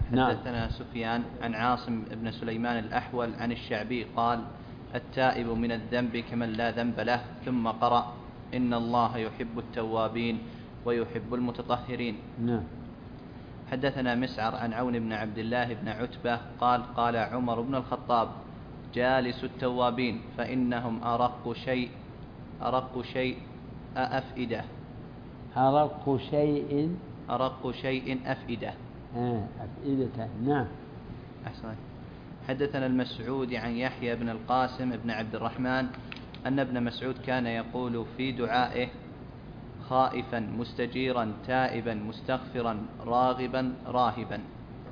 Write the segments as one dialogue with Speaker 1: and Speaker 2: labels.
Speaker 1: حدثنا سفيان عن عاصم بن سليمان الأحول عن الشعبي قال: التائب من الذنب كمن لا ذنب له، ثم قرأ: إن الله يحب التوابين ويحب المتطهرين. حدثنا مسعر عن عون بن عبد الله بن عتبة قال: قال عمر بن الخطاب: جالس التوابين فإنهم أرق شيء أفئدة. أرق شيء أفئدة.
Speaker 2: أفئدة. نعم.
Speaker 1: أحسن. حدثنا المسعود عن يحيى بن القاسم بن عبد الرحمن أن ابن مسعود كان يقول في دعائه: خائفا مستجيرا تائبا مستغفرا راغبا راهبا.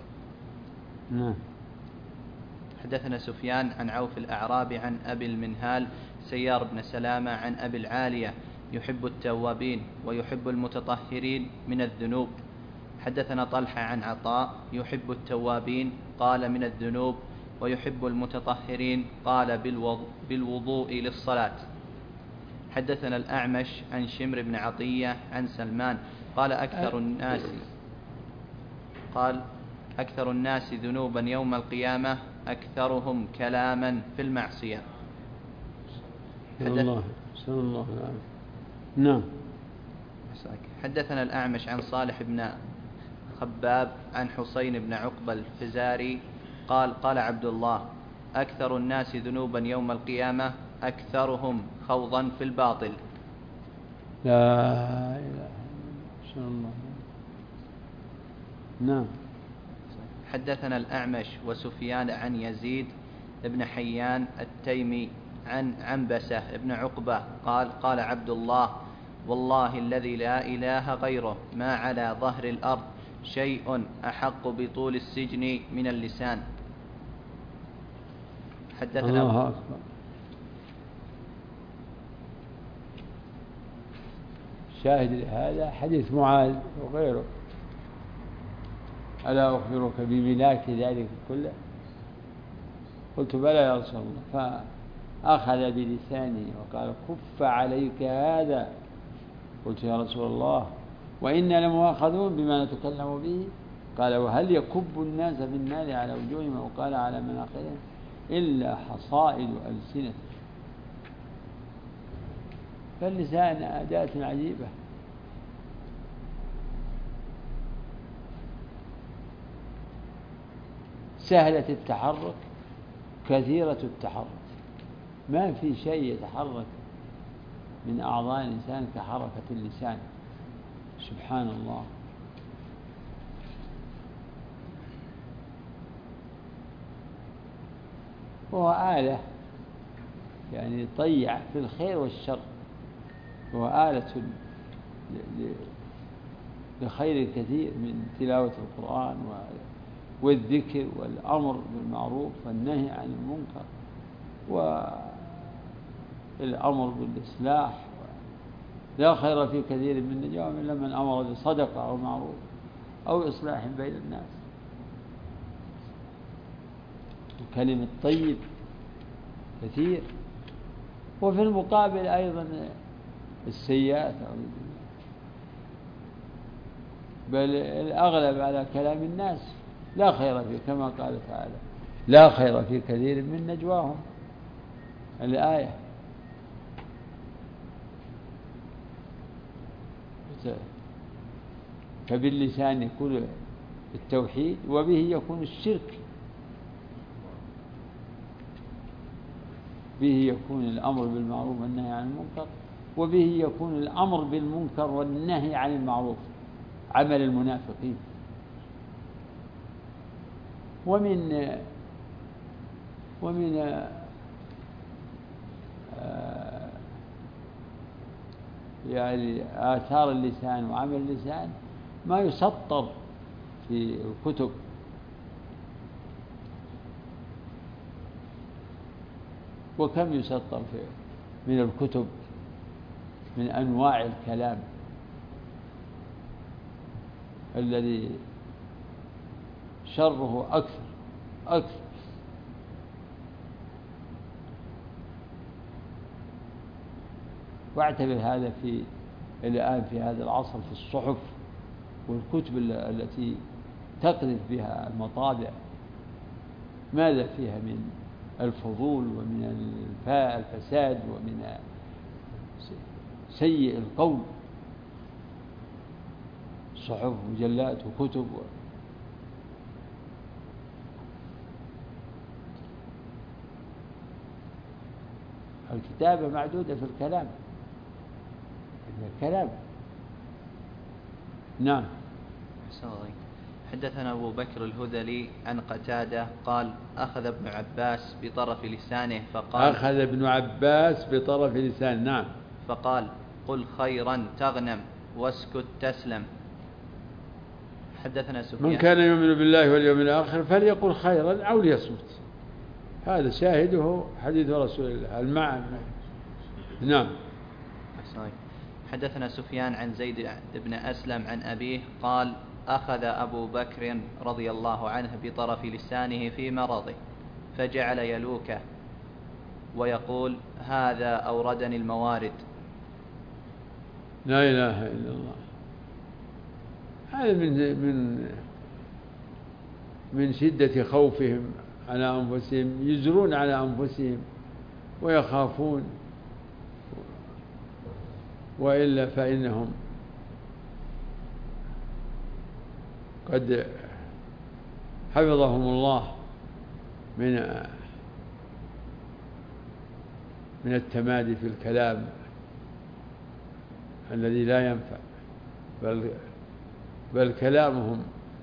Speaker 1: حدثنا سفيان عن عوف الأعرابي عن أبي المنهال سيار بن سلامة عن أبي العالية: يحب التوابين ويحب المتطهرين من الذنوب. حدثنا طلحة عن عطاء: يحب التوابين قال من الذنوب، ويحب المتطهرين قال بالوضوء للصلاة. حدثنا الأعمش عن شمر بن عطية عن سلمان قال: أكثر الناس ذنوبا يوم القيامة أكثرهم كلاما في المعصية.
Speaker 2: نعم.
Speaker 1: حدثنا الأعمش عن صالح بن خباب عن حسين بن عقبة الفزاري قال: قال عبد الله: أكثر الناس ذنوبا يوم القيامة أكثرهم خوضا في الباطل.
Speaker 2: لا إله إلا الله. نعم.
Speaker 1: حدثنا الأعمش وسفيان عن يزيد بن حيان التيمي عن عنبسة بن عقبة قال: قال عبد الله: والله الذي لا إله غيره ما على ظهر الأرض شيء أحق بطول السجن من اللسان. حدثنا
Speaker 2: الله أكبر. شاهد لهذا حديث معاذ وغيره: ألا أخبرك بملاك ذلك كله؟ قلت: بلى يا رسول الله. فأخذ بلسانه وقال: كف عليك هذا. قلت: يا رسول الله، وإنا لمؤاخذون بما نتكلم به. قال: وهل يكب الناس في النار على وجوههم وقال على مناخرهم إلا حصائد ألسنة؟ فاللسان أداة عجيبة. سهلة التحرك كثيرة التحرك. ما في شيء يتحرك من أعضاء الإنسان كحركة اللسان. سبحان الله. وهو آلة يعني طيع في الخير والشر، وهو آلة لخير كثير من تلاوة القرآن والذكر والأمر بالمعروف والنهي عن المنكر والأمر بالإصلاح. لا خير في كثير من نجواهم إلا من أمر بصدقة أو معروف أو إصلاح بين الناس. الكلم الطيب كثير، وفي المقابل أيضا السيئات، بل الأغلب على كلام الناس لا خير فيه، كما قال تعالى: لا خير في كثير من نجواهم. الآية. فباللسان يكون التوحيد، وبه يكون الشرك، به يكون الأمر بالمعروف والنهي عن المنكر، وبه يكون الأمر بالمنكر والنهي عن المعروف، عمل المنافقين. ومن يعني آثار اللسان وعمل اللسان ما يسطر في الكتب. وكم يسطر من الكتب من أنواع الكلام الذي شره أكثر. واعتبر هذا الآن في هذا العصر في الصحف والكتب التي تقذف بها المطابع ماذا فيها من الفضول ومن الفساد ومن سيء القول، صحف ومجلات وكتب. الكتابة معدودة في الكلام، الكلام. نعم.
Speaker 1: حدثنا أبو بكر الهذلي عن قتادة قال أخذ ابن عباس بطرف لسانه فقال
Speaker 2: أخذ ابن عباس بطرف لسانه. نعم.
Speaker 1: فقال قل خيرا تغنم واسكت تسلم. حدثنا سفيان
Speaker 2: من كان يؤمن بالله واليوم الآخر فليقل خيرا أو ليصمت، هذا شاهده حديث رسول الله المعنى. نعم.
Speaker 1: حدثنا سفيان عن زيد بن أسلم عن أبيه قال أخذ أبو بكر رضي الله عنه بطرف لسانه في مرضه فجعل يلوكه ويقول هذا أوردني الموارد.
Speaker 2: لا إله إلا الله. هذا من شدة خوفهم على أنفسهم، يجرون على أنفسهم ويخافون، وإلا فإنهم قد حفظهم الله من التمادي في الكلام الذي لا ينفع، بل كلامهم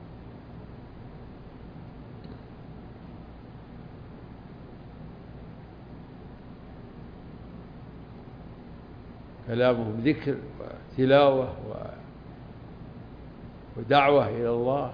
Speaker 2: ذكر وتلاوة ودعوة إلى الله.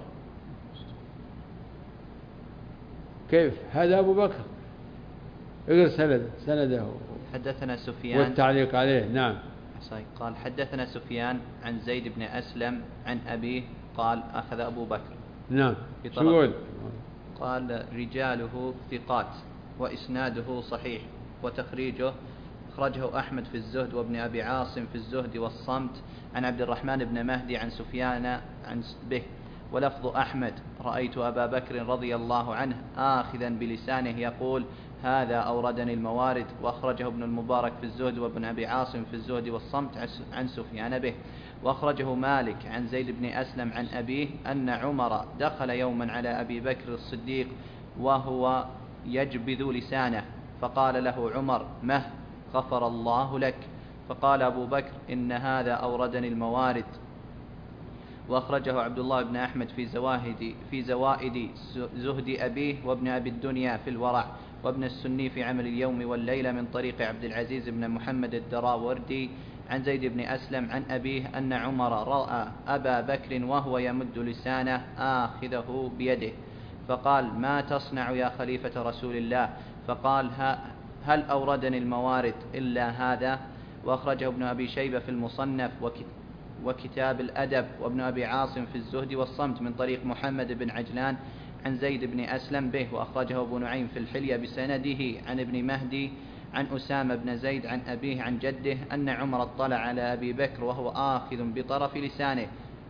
Speaker 2: كيف هذا أبو بكر؟ اقرأ سنده
Speaker 1: حدثنا سفيان
Speaker 2: والتعليق عليه. نعم.
Speaker 1: قال حدثنا سفيان عن زيد بن أسلم عن أبيه قال أخذ أبو بكر.
Speaker 2: نعم. شو
Speaker 1: قال رجاله ثقات وإسناده صحيح وتخريجه أخرجه أحمد في الزهد وابن أبي عاصم في الزهد والصمت عن عبد الرحمن بن مهدي عن سفيان عن به. ولفظ أحمد رأيت أبا بكر رضي الله عنه آخذا بلسانه يقول هذا أوردني الموارد. وأخرجه ابن المبارك في الزهد وابن أبي عاصم في الزهد والصمت عن سفيان به. وأخرجه مالك عن زيد بن أسلم عن أبيه أن عمر دخل يوما على أبي بكر الصديق وهو يجبذ لسانه فقال له عمر مه غفر الله لك. فقال أبو بكر إن هذا أوردني الموارد. وأخرجه عبد الله بن أحمد في زوائد زهد أبيه وابن أبي الدنيا في الورع وابن السني في عمل اليوم والليلة من طريق عبد العزيز بن محمد الدراوردي عن زيد بن أسلم عن أبيه أن عمر رأى أبا بكر وهو يمد لسانه آخذه بيده فقال ما تصنع يا خليفة رسول الله؟ فقال هل أوردني الموارد إلا هذا؟ وأخرجه ابن أبي شيبة في المصنف وكتاب الأدب وابن أبي عاصم في الزهد والصمت من طريق محمد بن عجلان عن زيد بن أسلم به. وأخرجه أبو نعيم في الحلية بسنده عن ابن مهدي عن أسامة بن زيد عن أبيه عن جده أن عمر اطلع على أبي بكر وهو آخذ بطرف لسانه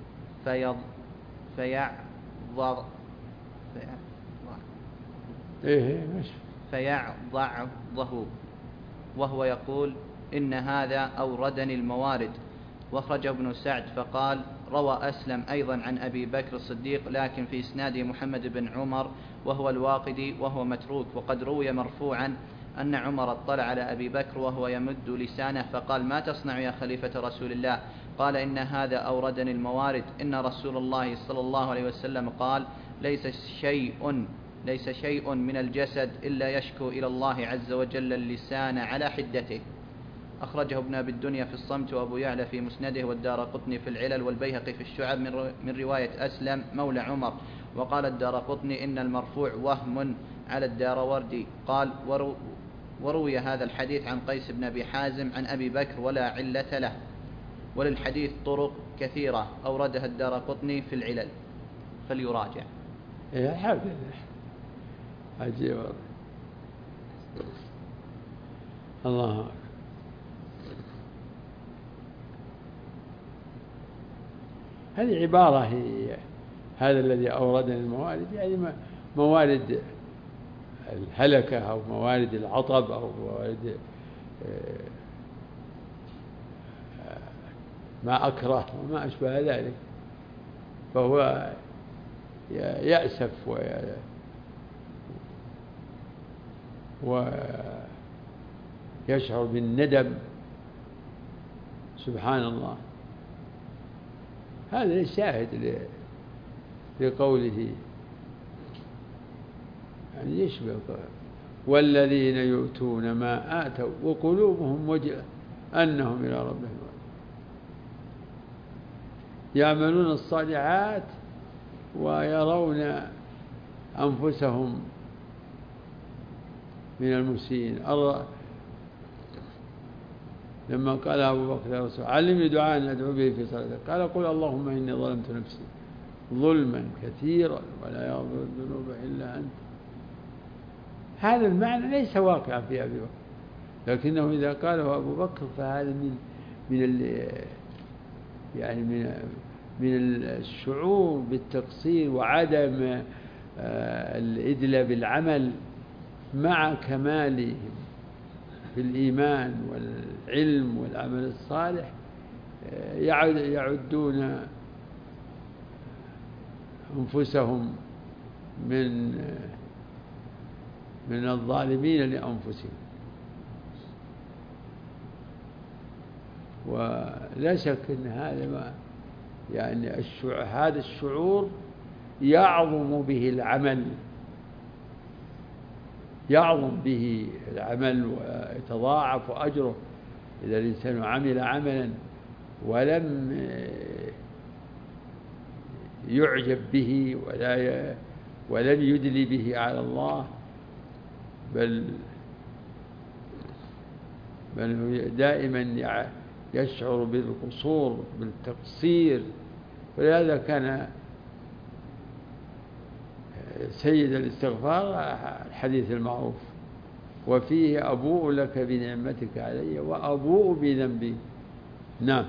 Speaker 1: فيعضعضه وهو يقول إن هذا أوردني الموارد. وأخرج ابن سعد فقال روى أسلم أيضا عن أبي بكر الصديق لكن في إسناده محمد بن عمر وهو الواقدي وهو متروك. وقد روي مرفوعا أن عمر اطلع على أبي بكر وهو يمد لسانه فقال ما تصنع يا خليفة رسول الله؟ قال إن هذا أوردني الموارد. إن رسول الله صلى الله عليه وسلم قال ليس شيء من الجسد إلا يشكو إلى الله عز وجل اللسان على حدته. أخرجه ابن أبي الدنيا في الصمت وأبو يعلى في مسنده والدارقطني في العلل والبيهقي في الشعب من رواية أسلم مولى عمر. وقال الدارقطني إن المرفوع وهم على الداروردي. قال وروي هذا الحديث عن قيس بن أبي حازم عن أبي بكر ولا علة له. وللحديث طرق كثيرة أوردها الدارقطني في العلل فليراجع.
Speaker 2: الحمد لله. عجيب الله أكبر. هذه عبارة هذا الذي أوردنا الموارد يعني موارد الهلكة أو موارد العطب أو موارد ما أكره وما أشبه ذلك، فهو يأسف ويشعر بالندم. سبحان الله. هذا الشاهد لقوله يعني يشبه والذين يؤتون ما آتوا وقلوبهم وجلة أنهم إلى ربهم يعملون الصالحات ويرون أنفسهم من المسيئين. لما قال أبو بكر يا رسول علمني دعاء أدعو به في صلاتك، قال قل اللهم إني ظلمت نفسي ظلما كثيرا ولا يغفر الذنوب إلا أنت. هذا المعنى ليس واقعا في أبي بكر، لكنه إذا قاله أبو بكر فهذا من الشعور بالتقصير وعدم الإدلة بالعمل مع كمالهم في الإيمان والعلم والعمل الصالح، يعدون أنفسهم من الظالمين لأنفسهم. ولا شك أن هذا يعني هذا الشعور يعظم به العمل ويتضاعف أجره إذا الإنسان عمل عملا ولم يعجب به ولم يدلي به على الله، بل دائما يشعر بالقصور بالتقصير. ولهذا كان سيد الاستغفار الحديث المعروف وفيه أبوء لك بنعمتك علي وأبوء بذنبي. نعم.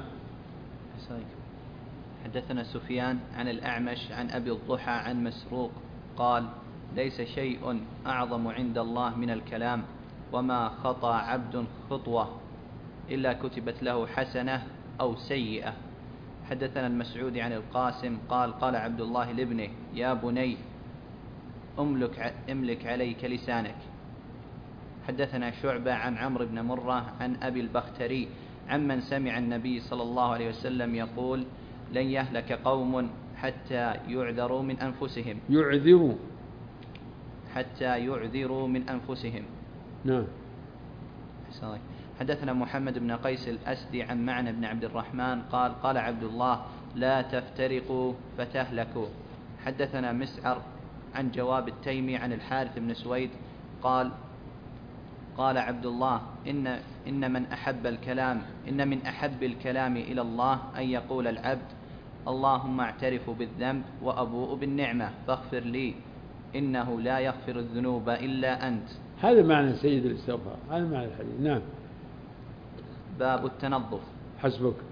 Speaker 1: حدثنا سفيان عن الأعمش عن أبي الضحى عن مسروق قال ليس شيء أعظم عند الله من الكلام، وما خطى عبد خطوة إلا كتبت له حسنة أو سيئة. حدثنا المسعودي عن القاسم قال قال عبد الله لابنه يا بني املك عليك لسانك. حدثنا شعبة عن عمرو بن مرة عن أبي البختري عمن سمع النبي صلى الله عليه وسلم يقول لن يهلك قوم حتى يعذروا من أنفسهم.
Speaker 2: نعم.
Speaker 1: حدثنا محمد بن قيس الأسدي عن معنى بن عبد الرحمن قال قال عبد الله لا تفترقوا فتهلكوا. حدثنا مسعر عن جواب التيمي عن الحارث بن سويد قال قال عبد الله إن من أحب الكلام إلى الله أن يقول العبد اللهم اعترف بالذنب وأبوء بالنعمة فاغفر لي إنه لا يغفر الذنوب إلا أنت.
Speaker 2: هذا معنى سيد الاستغفار، هذا معنى الحديث. نعم.
Speaker 1: باب التنظف.
Speaker 2: حسبك.